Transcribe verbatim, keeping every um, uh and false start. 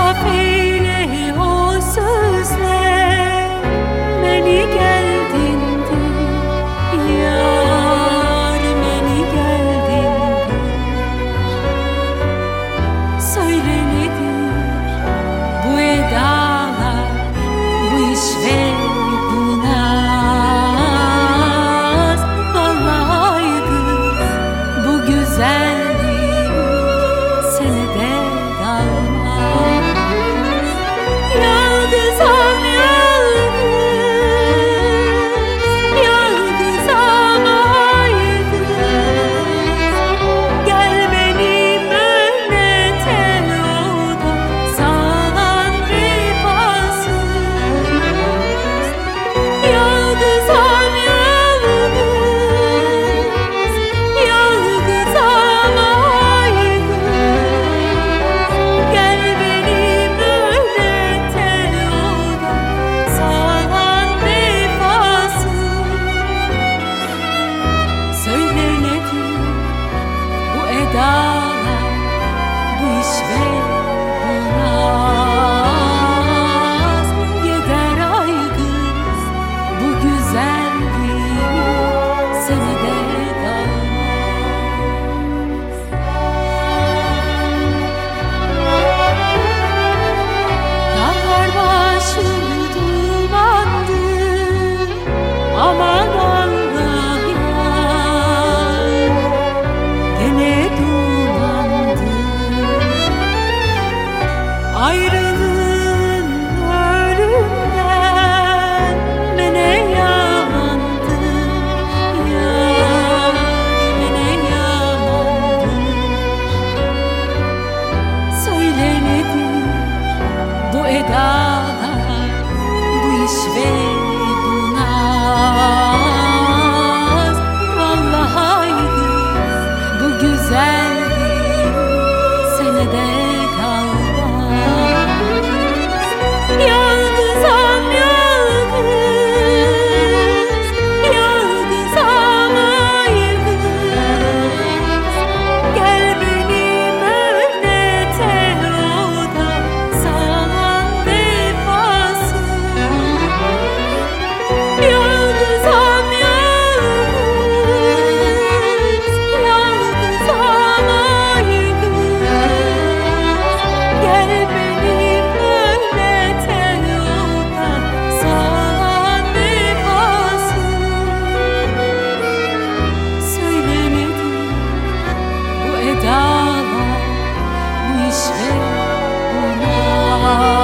insaf eyle o sözler, beni geldindir yar, beni geldindir. Söyle nedir bu edalar, bu işver, bu naz? Vallahi kız bu güzellik senede kalmaz. Yalgızam yalgız, yalgızam aygız. Gel beni böyle tel oldu, sağlan vefasız. Yalgızam yalgız, yalgızam aygız. Gel beni böyle tel oldu, sağlan vefasız. Söyle nedir bu edalar, bu işver, bu naz? Yeter ay kız bu güzellik senede kalmaz. Dağlar başı dumandı, aman Allah yar, gene dumandı. Ayrılığın ölümden mene yamandı yar, mene yamandı. Söyle nedir bu edalar, bu işver, bu naz? Vallahi kız bu güzellik senede kalmaz. Yalgızam yalgız, yalgızam aygız. Gel benim böyle tel oldu, sağlan vefasız. Yalgızam yalgız, yalgızam aygız. Gel benim böyle tel oldu, sağlan vefasız. Söyle nedir bu edalar, bu işver, bu naz?